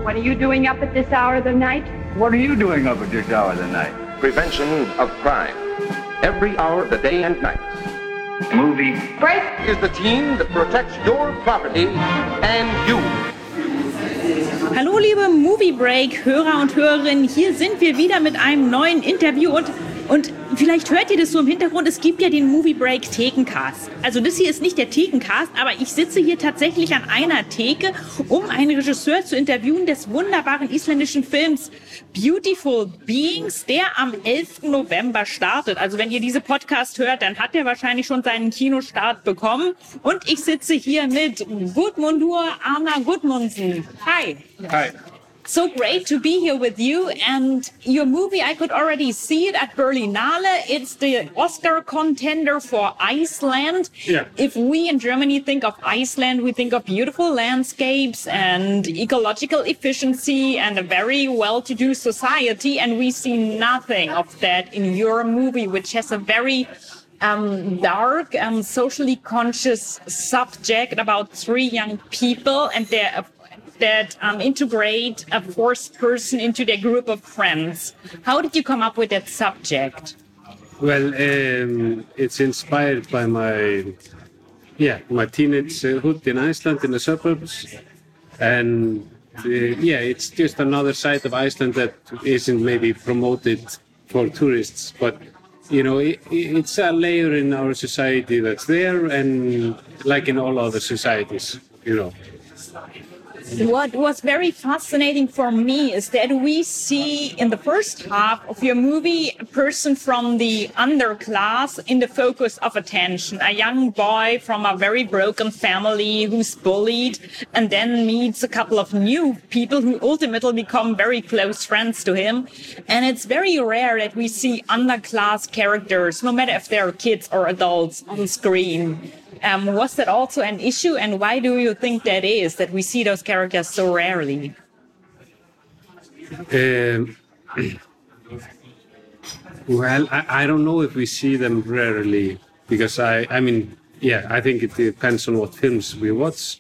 What are you doing up at this hour of the night? What are you doing up at this hour of the night? Prevention of crime. Every hour of the day and night. Movie Break! Is the team that protects your property and you. Hallo liebe Movie Break Hörer und Hörerinnen, hier sind wir wieder mit einem neuen Interview und vielleicht hört ihr das so im Hintergrund, es gibt ja den Movie Break Thekencast. Also das hier ist nicht der Thekencast, aber ich sitze hier tatsächlich an einer Theke, um einen Regisseur zu interviewen des wunderbaren isländischen Films Beautiful Beings, der am 11. November startet. Also wenn ihr diese Podcast hört, dann hat er wahrscheinlich schon seinen Kinostart bekommen. Und ich sitze hier mit Gudmundur Arna Gudmundsen. Hi. Hi. So great to be here with you, and your movie, I could already see it at Berlinale. It's the Oscar contender for Iceland. Yeah. If we in Germany think of Iceland, we think of beautiful landscapes and ecological efficiency and a very well-to-do society, and we see nothing of that in your movie, which has a very dark and socially conscious subject about three young people and that integrate a fourth person into their group of friends. How did you come up with that subject? Well, it's inspired by my teenagehood in Iceland, in the suburbs. And it's just another side of Iceland that isn't maybe promoted for tourists. But, you know, it's a layer in our society that's there, and like in all other societies, you know. What was very fascinating for me is that we see in the first half of your movie a person from the underclass in the focus of attention, a young boy from a very broken family who's bullied and then meets a couple of new people who ultimately become very close friends to him. And it's very rare that we see underclass characters, no matter if they're kids or adults, on screen. Was that also an issue, and why do you think that is, that we see those characters so rarely? Well, I don't know if we see them rarely, because I think it depends on what films we watch.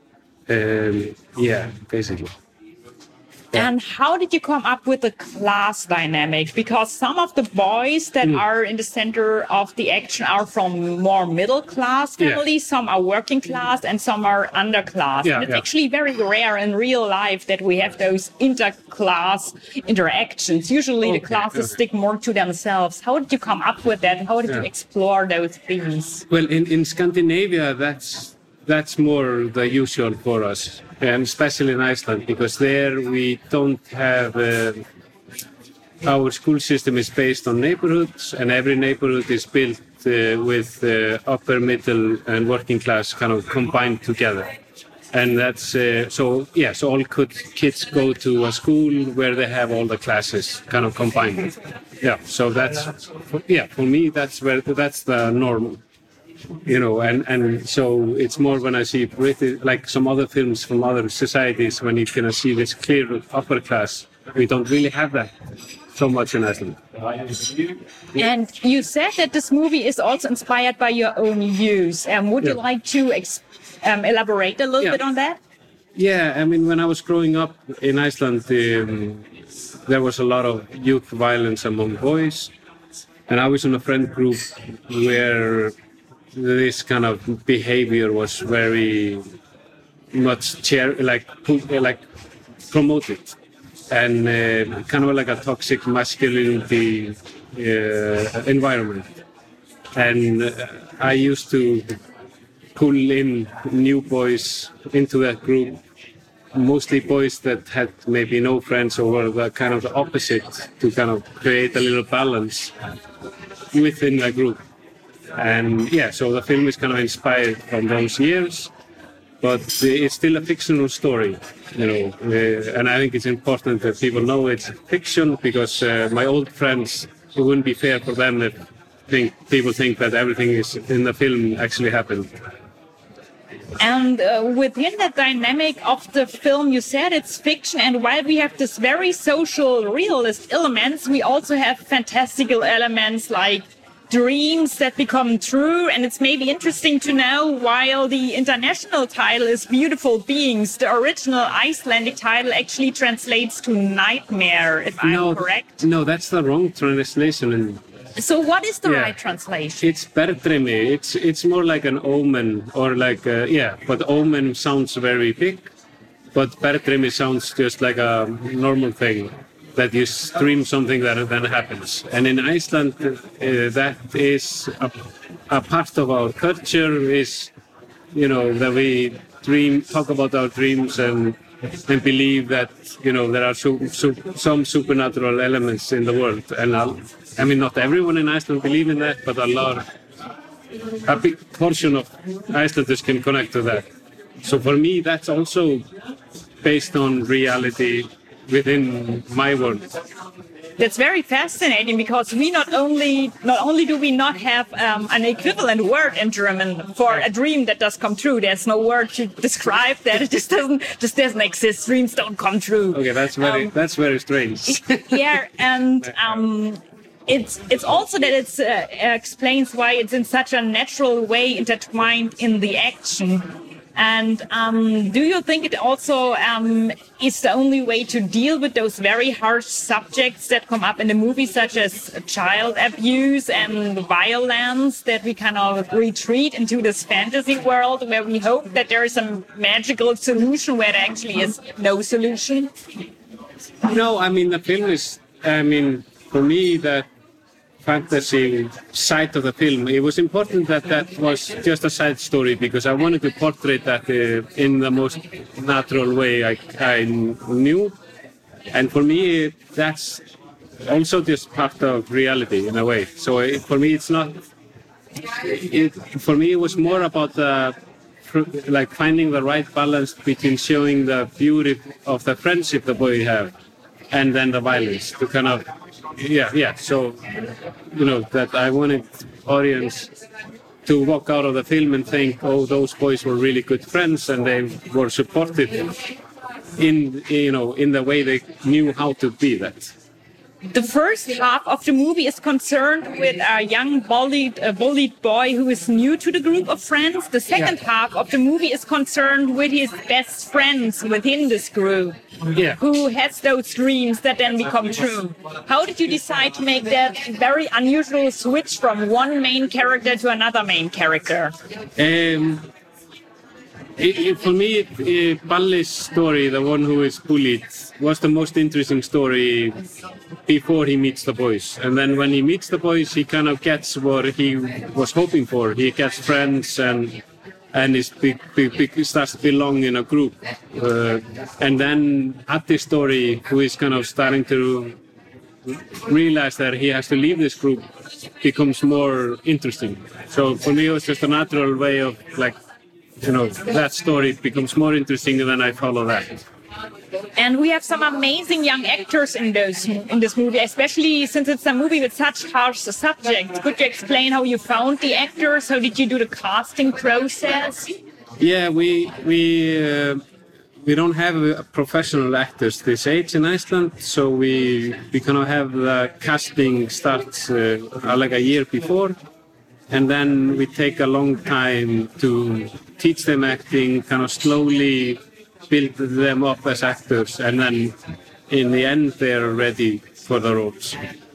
Basically. And how did you come up with the class dynamic? Because some of the boys that are in the center of the action are from more middle class families, some are working class, and some are underclass. And it's actually very rare in real life that we have those interclass interactions. Usually the classes stick more to themselves. How did you come up with that? How did you explore those themes? Well, in Scandinavia, that's more the usual for us, and especially in Iceland, because there we don't have our school system is based on neighborhoods, and every neighborhood is built with upper, middle, and working class kind of combined together. And that's so all kids go to a school where they have all the classes kind of combined. Yeah, so for me that's the norm. You know, and so it's more when I see British, like some other films from other societies, when you can see this clear upper class. We don't really have that so much in Iceland. And you said that this movie is also inspired by your own views. Would you like to elaborate a little bit on that? Yeah, I mean, when I was growing up in Iceland, there was a lot of youth violence among boys. And I was in a friend group where this kind of behavior was very much promoted, and kind of like a toxic masculinity environment. And I used to pull in new boys into that group, mostly boys that had maybe no friends or were the kind of the opposite, to kind of create a little balance within the group. And so the film is kind of inspired from those years, but it's still a fictional story, you know. And I think it's important that people know it's fiction, because my old friends, it wouldn't be fair for them if people think that everything is in the film actually happened. And within the dynamic of the film, you said it's fiction, and while we have this very social realist elements, we also have fantastical elements like dreams that become true. And it's maybe interesting to know, while the international title is Beautiful Beings, the original Icelandic title actually translates to nightmare, if I'm correct. No, that's the wrong translation. So what is the right translation? It's Bertrimi. It's more like an omen, or like, but omen sounds very big, but Bertrimi sounds just like a normal thing, that you dream something that then happens. And in Iceland, that is a part of our culture, is, that we talk about our dreams and believe that, there are some supernatural elements in the world. And I mean, not everyone in Iceland believe in that, but a big portion of Icelanders can connect to that. So for me, that's also based on reality within my world. That's very fascinating, because we not only do we not have an equivalent word in German for a dream that does come true. There's no word to describe that. It just doesn't exist. Dreams don't come true. Okay, that's very strange. Yeah, and it's also that it explains why it's in such a natural way intertwined in the action. And do you think it also is the only way to deal with those very harsh subjects that come up in the movie, such as child abuse and violence, that we kind of retreat into this fantasy world where we hope that there is some magical solution where there actually is no solution? No, I mean, the film is, for me, that fantasy side of the film, it was important that was just a side story, because I wanted to portray that in the most natural way I knew. And for me, that's also just part of reality in a way. So for me, it's not. For me, it was more about like finding the right balance between showing the beauty of the friendship the boy have, and then the violence to kind of. So, that I wanted audience to walk out of the film and think, oh, those boys were really good friends, and they were supported in the way they knew how to be that. The first half of the movie is concerned with a young bullied boy who is new to the group of friends. The second half of the movie is concerned with his best friends within this group, who has those dreams that then become true. How did you decide to make that very unusual switch from one main character to another main character? For me, Balli's story, the one who is bullied, was the most interesting story before he meets the boys. And then when he meets the boys, he kind of gets what he was hoping for. He gets friends and starts to belong in a group. And then Atti's story, who is kind of starting to realize that he has to leave this group, becomes more interesting. So for me, it was just a natural way of that story becomes more interesting, and then I follow that. And we have some amazing young actors in this movie, especially since it's a movie with such harsh subjects. Could you explain how you found the actors? How did you do the casting process? Yeah, we don't have professional actors this age in Iceland, so we kind of have the casting starts like a year before. And then we take a long time to teach them acting, kind of slowly build them up as actors, and then in the end they're ready for the roles.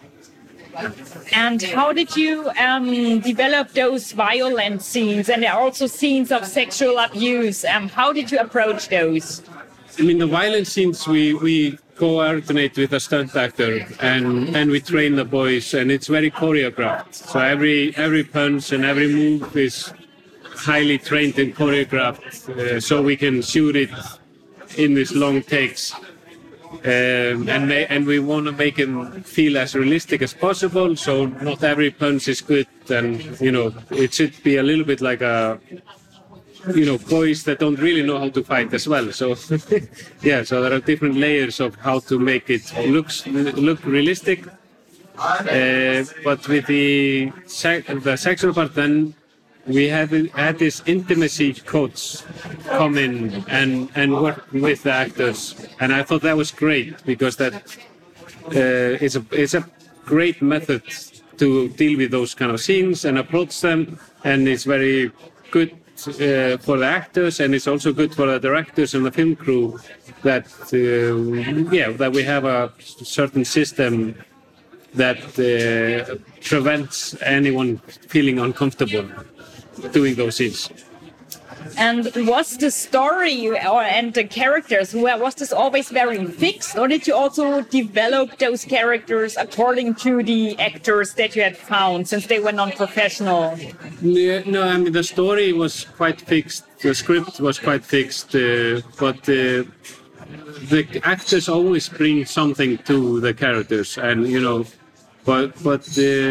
And how did you develop those violent scenes? And there are also scenes of sexual abuse. How did you approach those? I mean, the violent scenes we coordinate with a stunt actor, and we train the boys, and it's very choreographed. So every punch and every move is highly trained and choreographed, so we can shoot it in these long takes. And we want to make him feel as realistic as possible. So not every punch is good, and it should be a little bit like a. Boys that don't really know how to fight as well. So, so there are different layers of how to make it look realistic. But with the sexual part, then we had this intimacy coach come in and work with the actors, and I thought that was great, because that it's a great method to deal with those kind of scenes and approach them, and it's very good for the actors, and it's also good for the directors and the film crew that that we have a certain system that prevents anyone feeling uncomfortable doing those scenes. And was the story and the characters, was this always very fixed, or did you also develop those characters according to the actors that you had found, since they were non-professional? No, I mean, the story was quite fixed, the script was quite fixed, but the actors always bring something to the characters, and but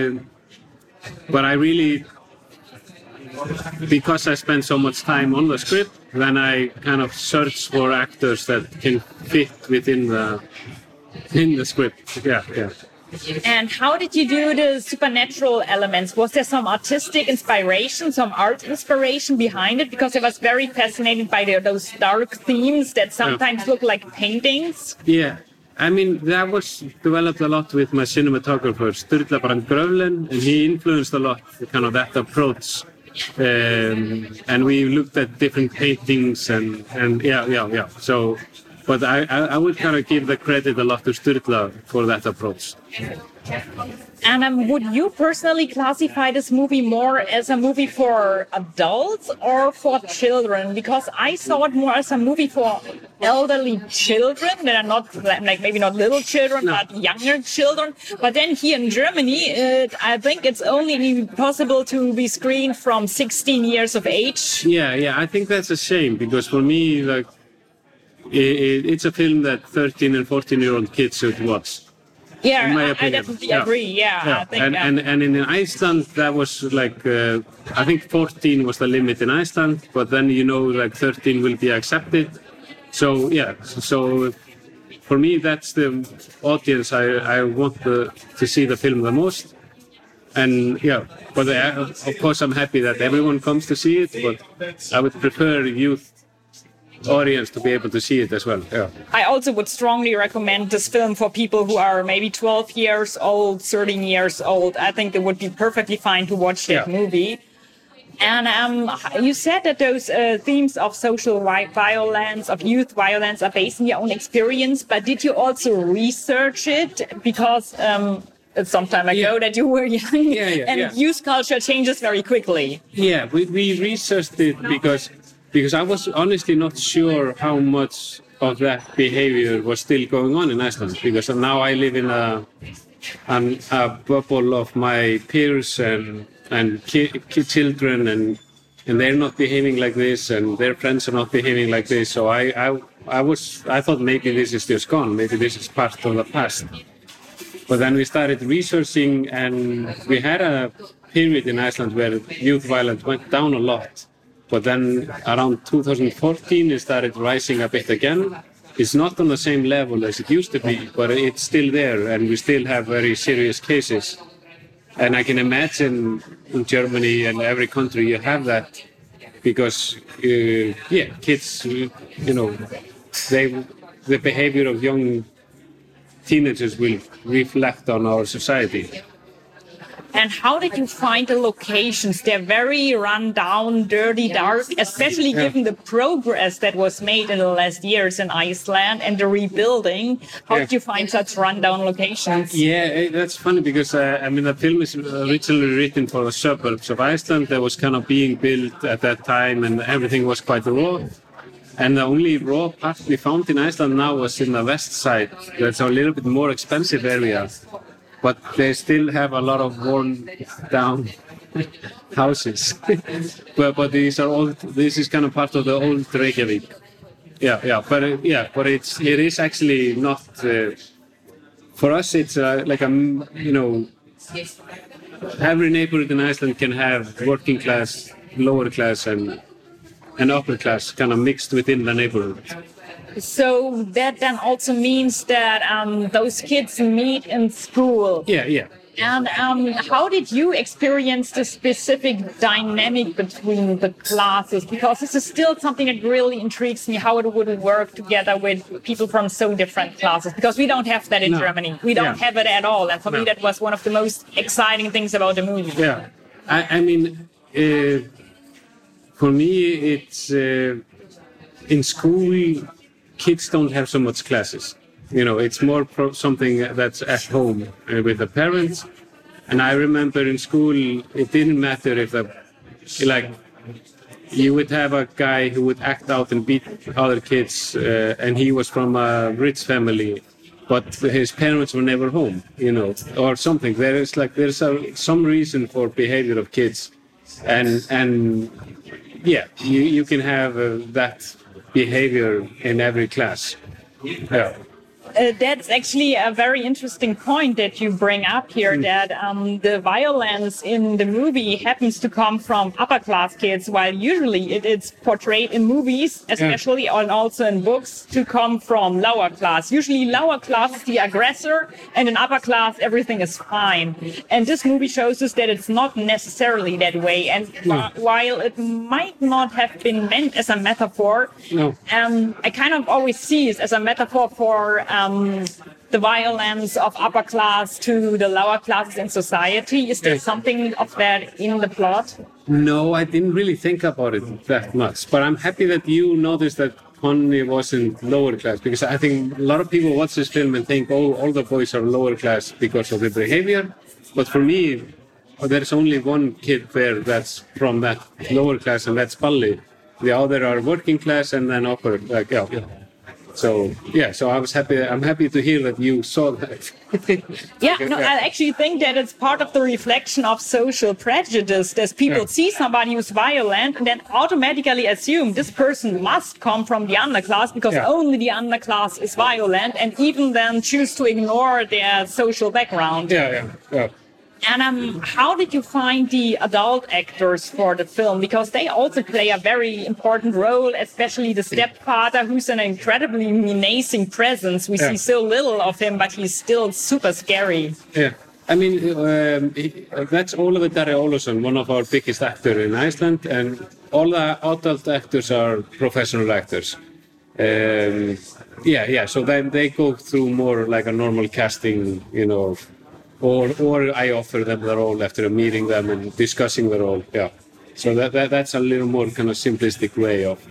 I really, because I spend so much time on the script, then I kind of search for actors that can fit within the script. Yeah. And how did you do the supernatural elements? Was there some artistic inspiration, some art inspiration behind it? Because I was very fascinated by those dark themes that sometimes look like paintings. Yeah. I mean, that was developed a lot with my cinematographer, Sturla Brand Grövlen, and he influenced a lot kind of that approach. And we looked at different paintings and yeah. So, but I would kind of give the credit a lot to Sturla for that approach. And would you personally classify this movie more as a movie for adults or for children? Because I saw it more as a movie for elderly children that are not, like, maybe not little children, but younger children. But then here in Germany, I think it's only possible to be screened from 16 years of age. Yeah, I think that's a shame, because for me, like, it's a film that 13 and 14-year-old kids should watch. Yeah, I definitely agree. Yeah. I think and in Iceland, that was like, I think 14 was the limit in Iceland, but then, like 13 will be accepted. So, so for me, that's the audience I want to see the film the most. And but of course, I'm happy that everyone comes to see it, but I would prefer youth audience to be able to see it as well. Yeah. I also would strongly recommend this film for people who are maybe 12 years old, 13 years old. I think it would be perfectly fine to watch that movie. And you said that those themes of social violence, of youth violence, are based on your own experience, but did you also research it? Because it's some time ago that you were young, and youth culture changes very quickly. Yeah, we researched it because I was honestly not sure how much of that behavior was still going on in Iceland, because now I live in a bubble of my peers and children, and they're not behaving like this, and their friends are not behaving like this. So I thought maybe this is just gone, maybe this is part of the past. But then we started researching, and we had a period in Iceland where youth violence went down a lot. But then around 2014, it started rising a bit again. It's not on the same level as it used to be, but it's still there, and we still have very serious cases. And I can imagine in Germany and every country you have that, because, kids, the behavior of young teenagers will reflect on our society. And how did you find the locations? They're very run down, dirty, dark, especially given the progress that was made in the last years in Iceland and the rebuilding. How did you find such run-down locations? Yeah, that's funny, because the film is originally written for the suburbs of Iceland that was kind of being built at that time, and everything was quite raw. And the only raw part we found in Iceland now was in the west side. That's a little bit more expensive area. But they still have a lot of worn down houses. but these are all. This is kind of part of the old Reykjavik. But it is actually not. For us, it's like every neighborhood in Iceland can have working class, lower class, and upper class kind of mixed within the neighborhood. So that then also means that those kids meet in school. Yeah. And how did you experience the specific dynamic between the classes? Because this is still something that really intrigues me, how it would work together with people from so different classes. Because we don't have that in Germany. We don't have it at all. And for me, that was one of the most exciting things about the movie. Yeah. I mean, for me, it's in school, kids don't have so much classes. You know, it's more something that's at home with the parents. And I remember in school, it didn't matter if you would have a guy who would act out and beat other kids, and he was from a rich family, but his parents were never home, you know, or something. There's some reason for behavior of kids, and yeah, you can have that behavior in every class. Yeah. That's actually a very interesting point that you bring up here, that the violence in the movie happens to come from upper class kids, while usually it's portrayed in movies, especially and also in books, to come from lower class. Usually lower class is the aggressor, and in upper class everything is fine. And this movie shows us that it's not necessarily that way. And while it might not have been meant as a metaphor, I kind of always see it as a metaphor for the violence of upper class to the lower classes in society. Is there something of that in the plot? No, I didn't really think about it that much. But I'm happy that you noticed that Connie wasn't lower class, because I think a lot of people watch this film and think, oh, all the boys are lower class because of their behavior. But for me, there's only one kid there that's from that lower class, and that's Palli. The other are working class and then upper. So I was happy. I'm happy to hear that you saw that. I actually think that it's part of the reflection of social prejudice. That people see somebody who's violent and then automatically assume this person must come from the underclass because only the underclass is violent, and even then choose to ignore their social background. And how did you find the adult actors for the film? Because they also play a very important role, especially the stepfather, who's an incredibly menacing presence. We see so little of him, but he's still super scary. Yeah. I mean, that's Ólafur Darri Ólafsson, one of our biggest actors in Iceland, and all the adult actors are professional actors. So then they go through more like a normal casting, you know, or I offer them the role after meeting them and discussing the role. Yeah, so that's a little more kind of simplistic way of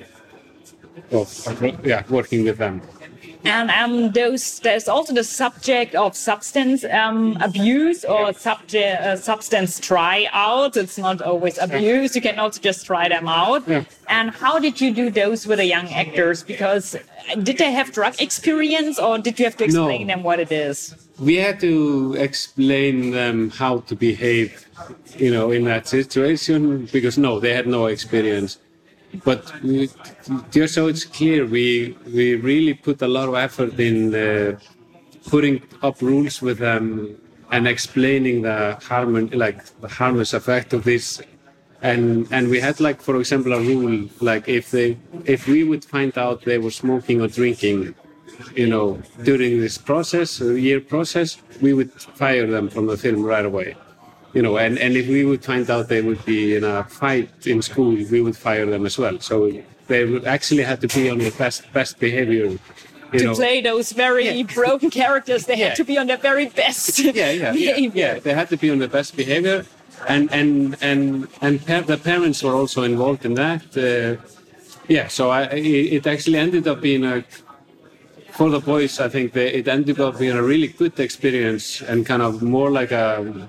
working with them. And there's also the subject of substance abuse or substance tryouts. It's not always abuse. You can also just try them out. Yeah. And how did you do those with the young actors? Because did they have drug experience, or did you have to explain them what it is? We had to explain them how to behave, you know, in that situation, because they had no experience. But just so it's clear, we really put a lot of effort in putting up rules with them and explaining the harmless effect of this. And we had, like, for example, a rule, like if we would find out they were smoking or drinking, you know, during this year process, we would fire them from the film right away. You know, and if we would find out they would be in a fight in school, we would fire them as well. So they would actually have to be on the best behavior. To play those very broken characters, they had to be on their very best behavior. Yeah, they had to be on their best behavior, and the parents were also involved in that. So it actually ended up being for the boys, I think it ended up being a really good experience, and kind of more like a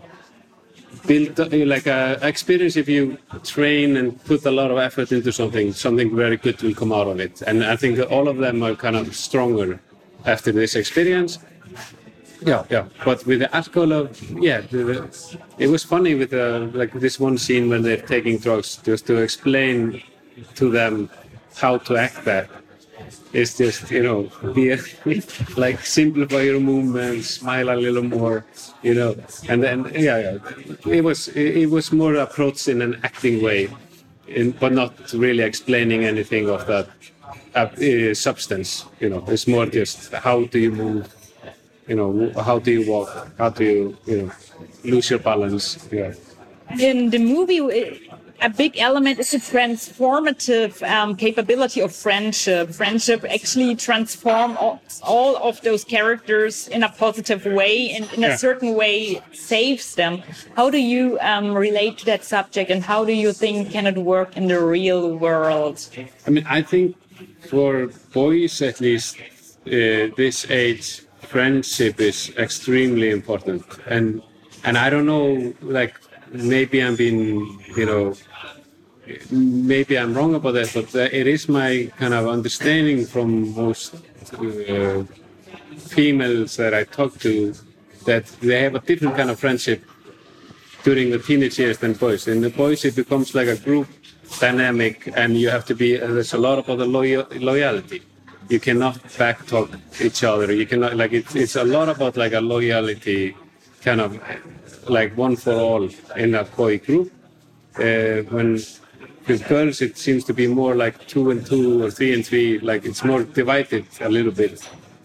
experience. If you train and put a lot of effort into something very good will come out of it. And I think all of them are kind of stronger after this experience. But with the alcohol, it was funny with this one scene when they're taking drugs, just to explain to them how to act that. It's just, you know, simplify your movements, smile a little more, you know, and then it was more approached in an acting way, but not really explaining anything of that substance. You know, it's more just how do you move, you know, how do you walk, how do you, you know. lose your balance. Yeah. In the movie, a big element is the transformative capability of friendship. Friendship actually transforms all of those characters in a positive way, and in a certain way saves them. How do you relate to that subject, and how do you think can it work in the real world? I mean, I think for boys at least, this age, friendship is extremely important. And I don't know, like, maybe I'm being, maybe I'm wrong about that, but it is my kind of understanding from most females that I talk to that they have a different kind of friendship during the teenage years than boys. In the boys, it becomes like a group dynamic, and you have to be, there's a lot about the loyalty. You cannot backtalk each other. You cannot, like, it's a lot about like a loyalty, kind of like one for all in a boy group. When with girls, it seems to be more like 2 and 2 or 3 and 3, like it's more divided a little bit.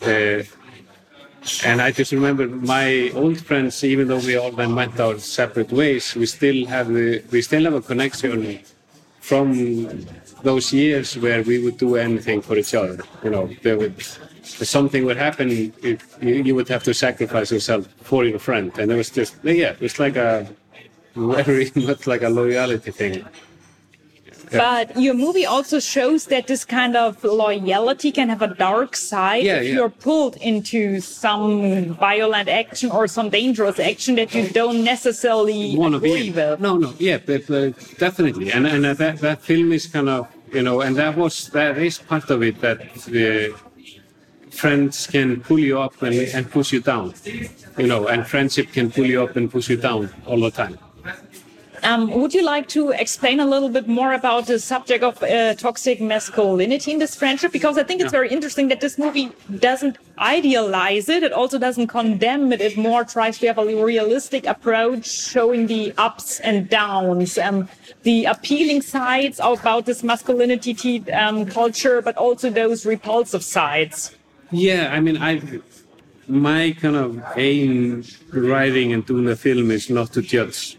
And I just remember my old friends, even though we all then went our separate ways, we still have a connection from those years where we would do anything for each other. If something would happen, you would have to sacrifice yourself for your friend, and it was just, it was like a very much like a loyalty thing. But your movie also shows that this kind of loyalty can have a dark side if you're pulled into some violent action or some dangerous action that you don't necessarily agree with. No, but definitely. And that film is kind of, and that is part of it, that the friends can pull you up and push you down, and friendship can pull you up and push you down all the time. Would you like to explain a little bit more about the subject of toxic masculinity in this friendship? Because I think it's very interesting that this movie doesn't idealize it. It also doesn't condemn it. It more tries to have a realistic approach, showing the ups and downs, the appealing sides about this masculinity culture, but also those repulsive sides. Yeah, I mean, my kind of aim writing and doing the film is not to judge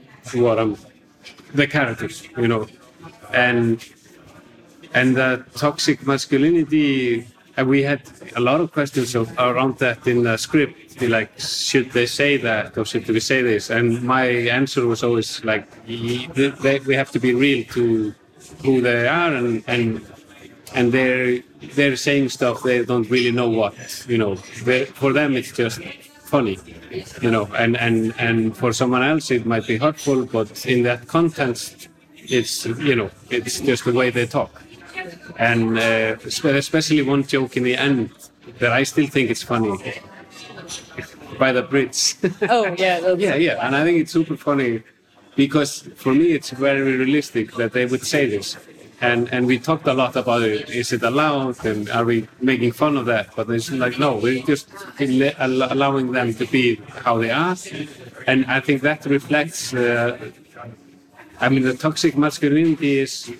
the characters, and the toxic masculinity. We had a lot of questions around that in the script. Like, should they say that or should we say this? And my answer was always like, we have to be real to who they are, and they're saying stuff they don't really know what. For them it's just funny, and for someone else it might be hurtful, but in that context, it's just the way they talk. And especially one joke in the end that I still think it's funny, by the Brits. Oh yeah, yeah, and I think it's super funny because for me it's very realistic that they would say this. And we talked a lot about it. Is it allowed? And are we making fun of that? But it's like, no, we're just allowing them to be how they are. And I think that reflects, the toxic masculinity is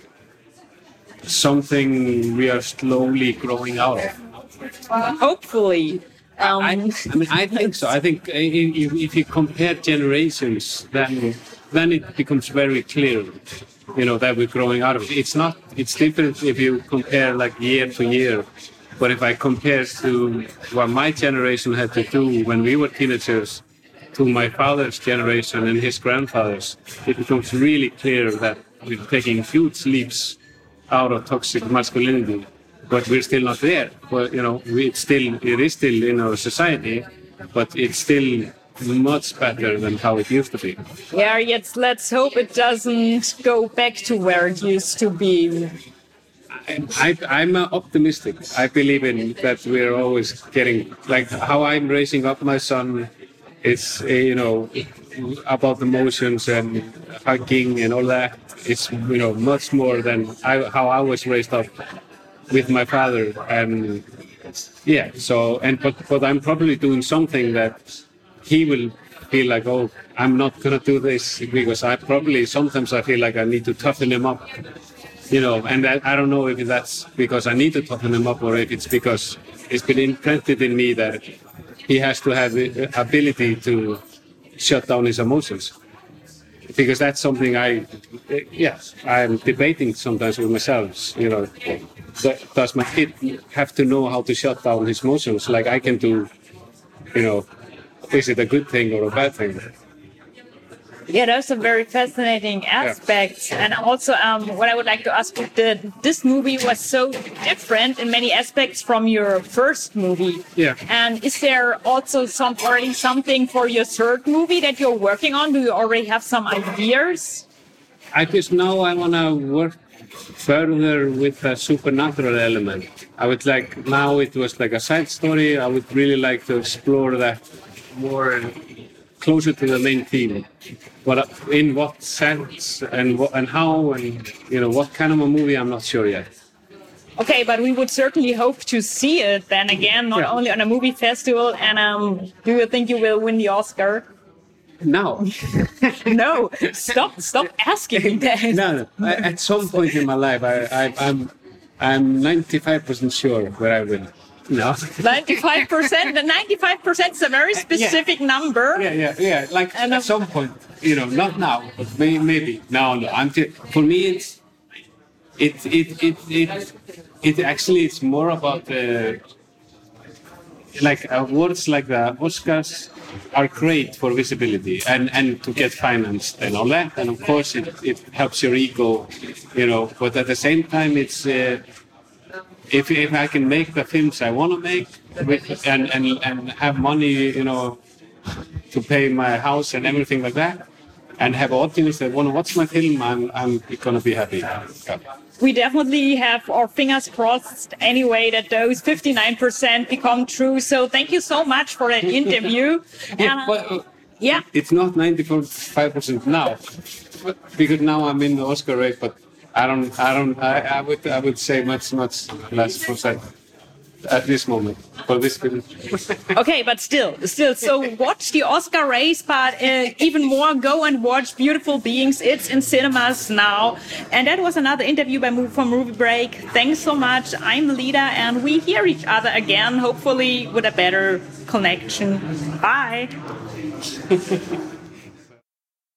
something we are slowly growing out of. Hopefully. I think so. I think if you compare generations, then it becomes very clear, that we're growing out of it. It's different if you compare like year to year. But if I compare to what my generation had to do when we were teenagers to my father's generation and his grandfather's, it becomes really clear that we're taking huge leaps out of toxic masculinity. But we're still not there. But, it is still in our society, but it's still much better than how it used to be. Yeah, yet let's hope it doesn't go back to where it used to be. I'm optimistic. I believe in that we're always getting, like how I'm raising up my son, it's, about emotions and hugging and all that. It's, much more than how I was raised up with my father. And yeah, but I'm probably doing something that he will feel like, oh, I'm not going to do this, because sometimes I feel like I need to toughen him up, and I don't know if that's because I need to toughen him up or if it's because it's been implanted in me that he has to have the ability to shut down his emotions. Because that's something I'm debating sometimes with myself. You know, does my kid have to know how to shut down his emotions like I can do? You know, is it a good thing or a bad thing? Yeah, those are very fascinating aspects. And also, what I would like to ask you, this movie was so different in many aspects from your first movie. Yeah. And is there also already something for your third movie that you're working on? Do you already have some ideas? I just now I want to work further with a supernatural element. I would like, now it was like a side story. I would really like to explore that more closer to the main theme. But in what sense and how and what kind of a movie, I'm not sure yet. Okay, but we would certainly hope to see it then again, not only on a movie festival. And do you think you will win the Oscar? No. No, stop asking me that. No. At some point in my life, I'm 95% sure where I will. No. 95%. The 95% is a very specific number. Yeah. Like at some point, not now, but maybe. No. For me, it actually it's more about awards like the Oscars are great for visibility and to get financed and all that. And of course, it helps your ego, But at the same time, it's if I can make the films I want to make and have money, to pay my house and everything like that, and have audience that want to watch my film, I'm gonna be happy. Yeah. We definitely have our fingers crossed anyway that those 59% become true. So thank you so much for that interview. It's not 95% now, because now I'm in the Oscar race, but I would say much less percent at this moment for this film. Okay, but still, so watch the Oscar race, but even more, go and watch Beautiful Beings. It's in cinemas now. And that was another interview from Movie Break. Thanks so much. I'm Melita, and we hear each other again, hopefully with a better connection. Bye.